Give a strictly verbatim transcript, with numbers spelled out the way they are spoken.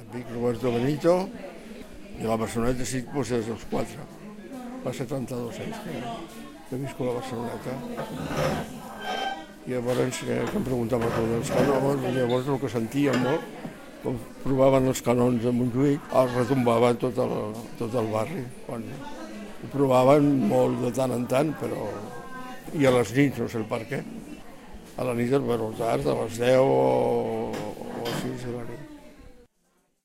Dic Roberto Benito, i la Barceloneta sí, doncs des dels quatre. Fa setanta-dos anys que, que visco a la Barceloneta. I llavors que, que em preguntava dels canons, llavors el que sentíem molt, com provaven els canons de Montjuïc, els retombaven tot el, tot el barri. Quan ho provaven molt de tant en tant, però... I a les nits, no sé el per què. A la nit, bueno, tard, a les deu o, o així, a la nit.